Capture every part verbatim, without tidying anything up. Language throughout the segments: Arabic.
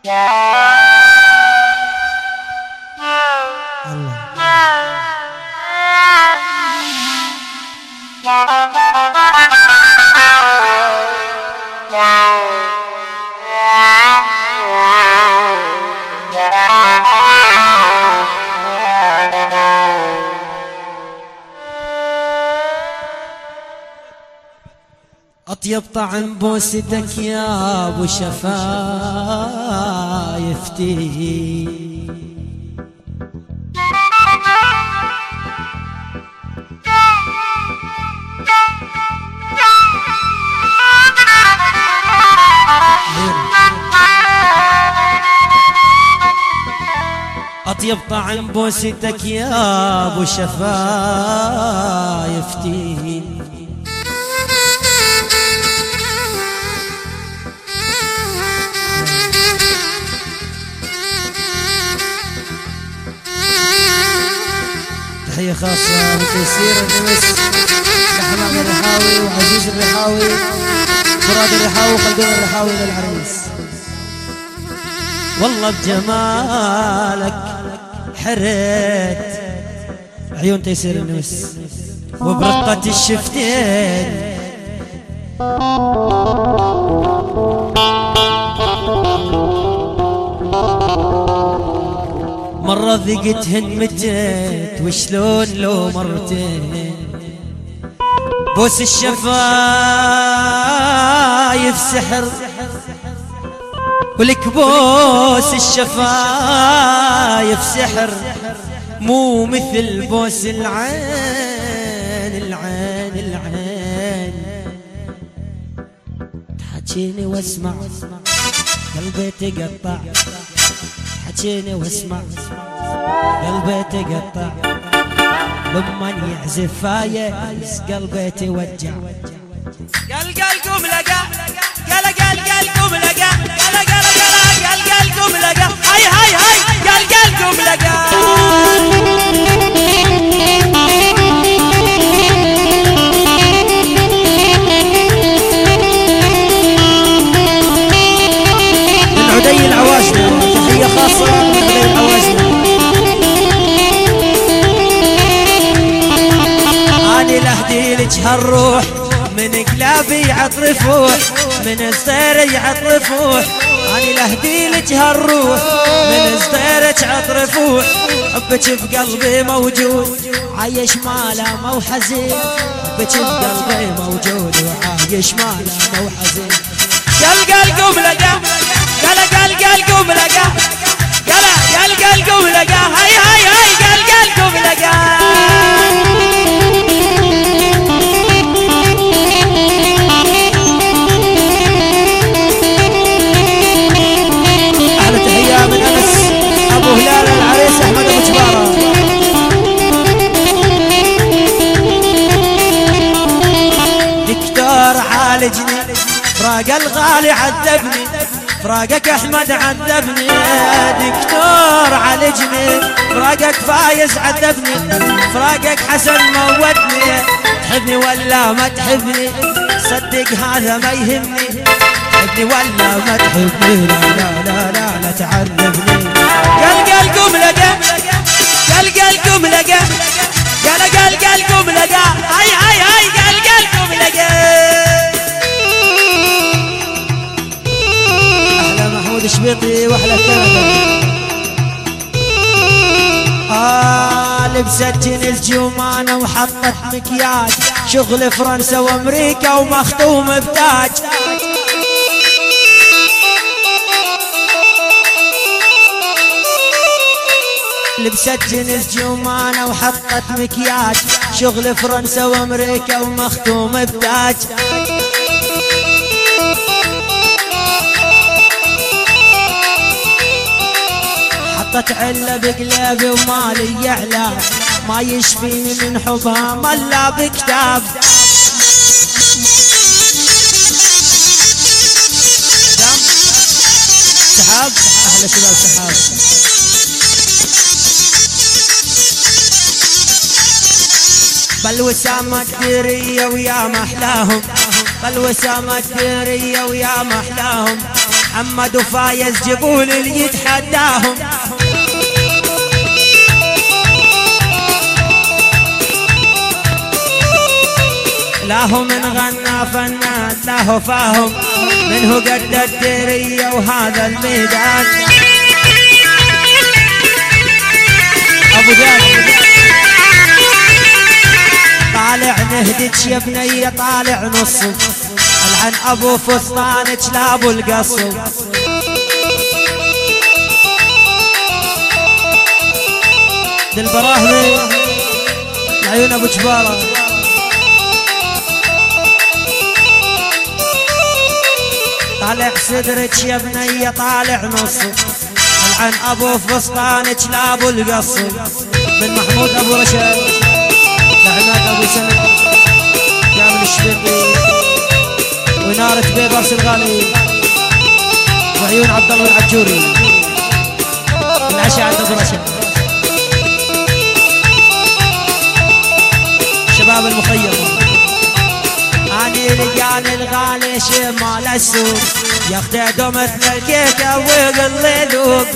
أطيب طعم بوستك يا أبو شفايفتي، أطيب طعم بوستك يا أبو شفايفتي، تحية خاصة لتيسير النمس لحمام الرحاوي وعزيز الرحاوي فراد الرحاوي وخلدون الرحاوي للعريس. والله بجمالك حريت عيون تيسير النمس وبرقة الشفتين، مرة ذقتهن متت وشلون لو مرتين، بوس الشفايف سحر ولك بوس الشفايف سحر، مو مثل بوس العين العين العين. تحكيني واسمع قلبي تقطع، تحكيني واسمع قلبي تقطع، لمن يعزف فايز قلبي توجع. قل قلكم لقى قل قل قلكم لقى قل قل قل قلكم لقى هاي هاي هاي قل قلكم لقى. من عدي العواشنا تحية خاصة من عدي العواشنا. أنا لهدي لك هالروح من قلبي عطرفوح، من صدري عطرفوح، أنا لهدي لك هالروح من صدرك عطرفوح. حبك بقلبي موجود عايش مالامة وحزين، حبك بقلبي موجود وعايش مالامة وحزين. قل قلكم لقى قل قل قلكم لقى قل قل قلكم لقى هاي هاي هاي قل قلكم لقى. من أنس أبو هلال العريس أحمد أبو جبارة. دكتور عالجني فراق الغالي عذبني، فراقك أحمد عذبني. دكتور عالجني فراقك فايز عذبني، فراقك حسن موتني. تحبني ولا ما تحبني صدق هذا ما يهمني، تحبني ولا ما تحبني لا لا لا لا, لا تعذبني. قل قلكم لقى قل قلكم لقى قل قل قلكم لقى هاي هاي هاي قل قلكم لقى. أحلى محمود شبيطي وأحلى كندا. آه لبست جنس جمانة وحطت مكياج، شغل فرنسا وامريكا ومختوم بتاج. لبست جنس جمانة وحطت مكياج، شغل فرنسا وامريكا ومختوم بتاج. حطت علة بقلبي ومالي علاج، ما يشفيني من حبها ملا بكتاب. سحاب احلى شباب سحاب. بالوسامة الديرية ويا محلاهم، بالوسامة الديرية ويا محلاهم. محمد وفايز جبول اللي يتحداهم. لا هو من غنى فنان لا هو فاهم منه قد الديرية وهذا الميدان. ابو جاد طالع نهدج يا بنية طالع نصه العن ابو فستانك لا ابو القصو. للبراهلي العيون ابو جبارة طالع صدرك يا بنية طالع نصه العن ابو فستانك لا ابو القصو. من محمود ابو رشاد لعناك ابو سند كامل الشبيبي ونارة بيبرس الغالي وعيون عبد الله العجوري العشاء عند ابو رشاد شباب المخيم. اني لقاني الغالي شمال السوق ياخذ مثل الكيكه ويقل يذوق.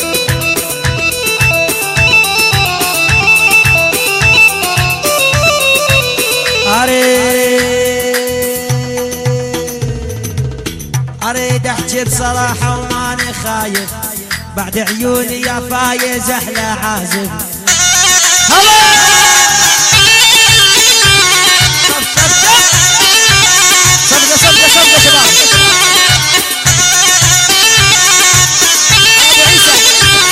اريد احكي بصراحه وماني خايف بعد عيوني يا فايز احلى عازف. صفقه صفقه صفقه شباب ابو عيسى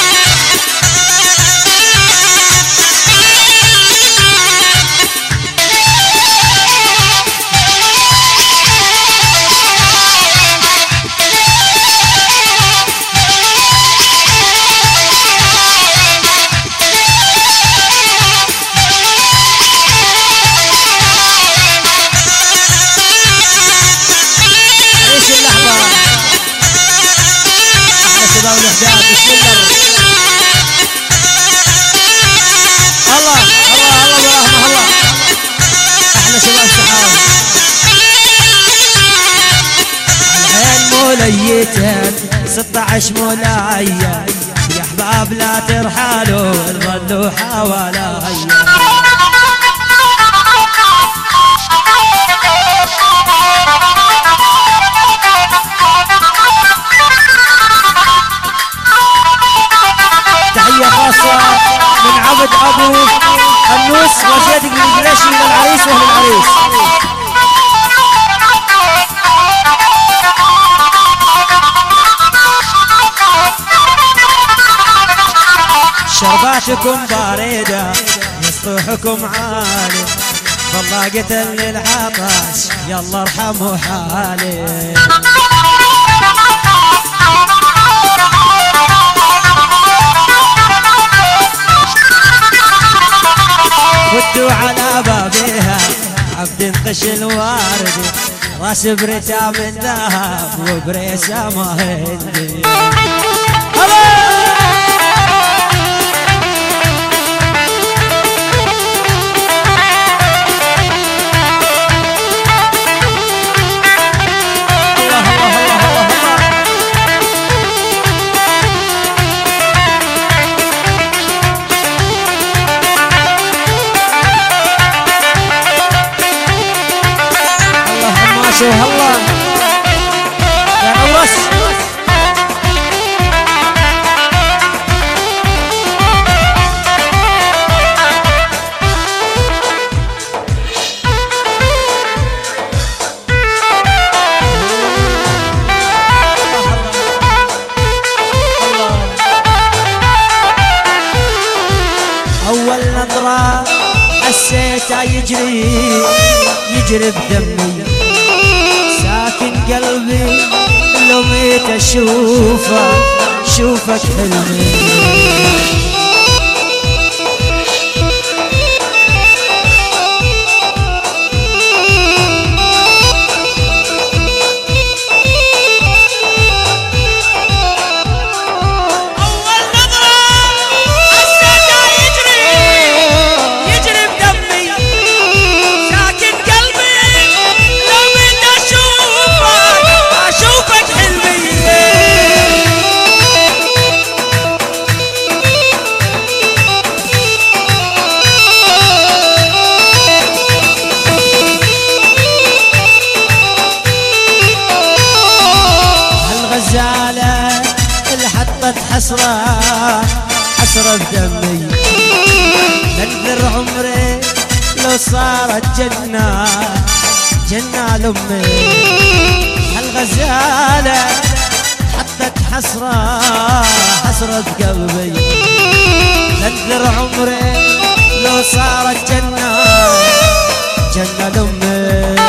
والإحداث. بسم الله الله الله الله ورحمه الله احلى شباب السحاب. العين موليتين ستة عشر مولاية يا احباب لا ترحلوا ظلوا حواليا. خاصة من عبد ابو النوس وزيد بن القريشي للعريس واهل العريس. شرباتكم باردة مسطوحكم عالي والله قتل للعطش يلا ارحموا حالي. ودوا على بابها عبد انقش الوارد راس بريتا من ذهب وبريسه ما هندي. الله يا عورس اول نظرة حسيته يجري يجري بدمي ساكن قلبي لو ميت اشوفك شوفك حلمي. شوفك حلمي حسرة حسرة بدمي نذر عمري لو صارت جنة جنة لأمي هالغزالة حطت حسرة حسرة قلبي نذر عمري لو صارت جنة جنة لأمي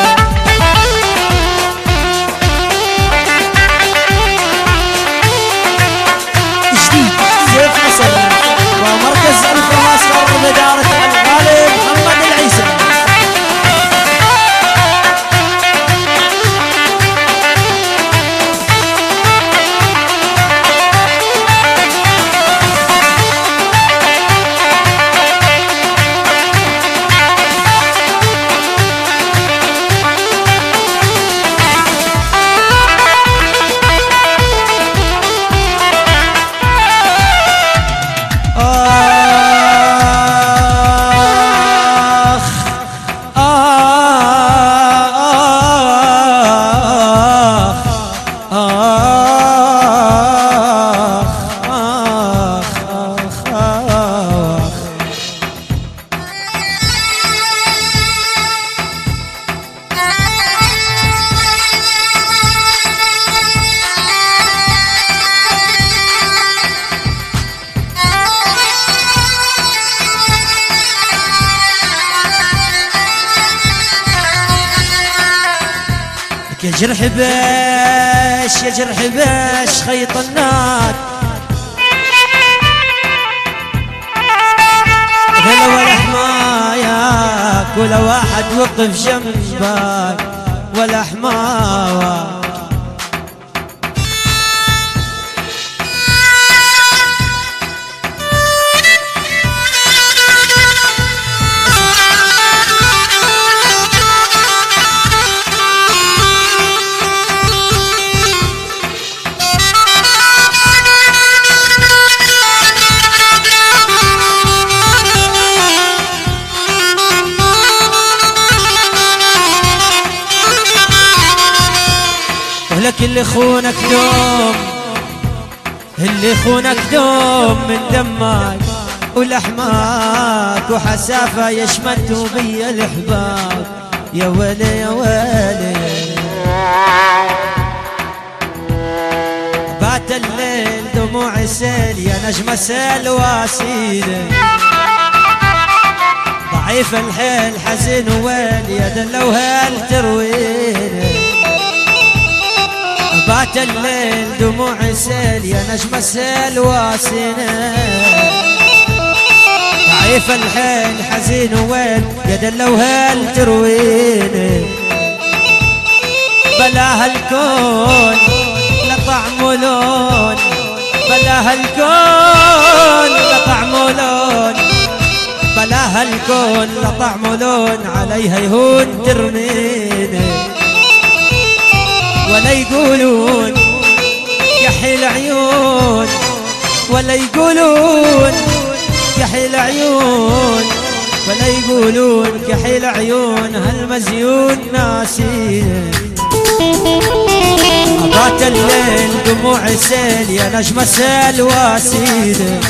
ومركز الفراس فرد إدارة الغالي محمد العيسى. يا جرح باش يا جرح باش خيط النار غلا ولا حماياك ولا واحد وقف جنبك ولا حماواك لك اللي خونك دوم اللي خونك دوم من دمك ولحمك وحسافة يشمتوا بي الحباب يا ويلي يا ويلي بات الليل دموع سيل يا نجم سيل واسيلي ضعيف الحيل حزين ويل يا دلو هال ترويلي بات الليل دموع سيل يا نجم سيل واسنة ضعيف الحيل حزين وين يا دلو هال ترويني بلا هالكون لطعم ولون بلا هالكون لطعم ولون بلا هالكون لطعم ولون عليها يهون ترميني ولا يقولون كحيل عيون ولا يقولون كحيل عيون ولا يقولون كحيل عيون هالمزيون ناسين بات الليل دموع سيل يا نجم سيل واسيل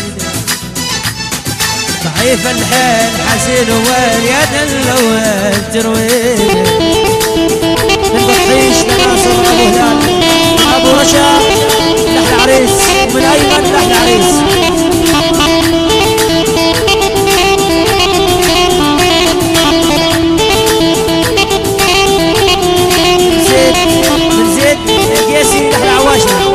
ضعيف الحيل حزين ويل يا دلويل ترويل من بطيش لناصر ابو هلال ابو رشا لحن عريس ومن ايمن لحن عريس من زيد من زيد قيسي لحن عواشنا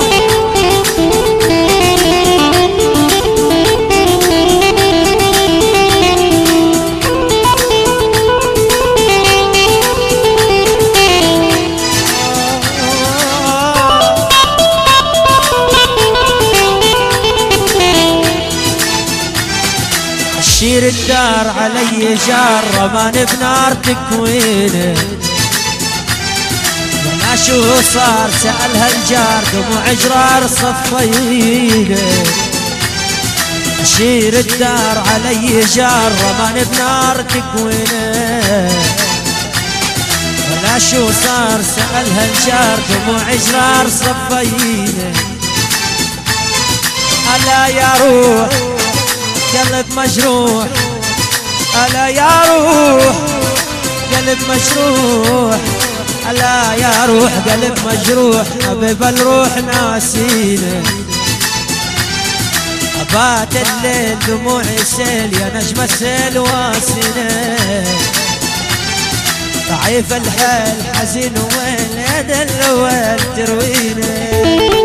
شير الدار علي جار رماني بنار تكوينه ولا شو صار سألها الجار دموع جرار صفينه شير الدار علي جار رماني بنار تكوينه ولا شو صار سألها الجار دموع جرار صفينه ألا يا روح قلب مجروح، ألا يا روح قلب مجروح، ألا يا روح قلب مجروح، حبيب الروح ناسينا. بات الليل دموعي سيل يا نجم السيل واسنا، ضعيف الحال حزين وين يد الويل تروينا.